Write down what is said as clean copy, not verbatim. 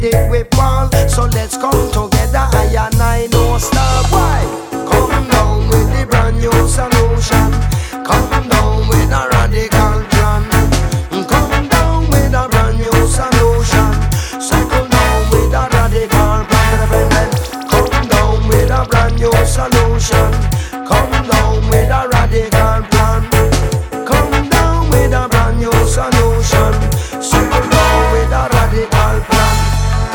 it we fall. So let's come together, I and I no stop. Why? Come down with the brand new song.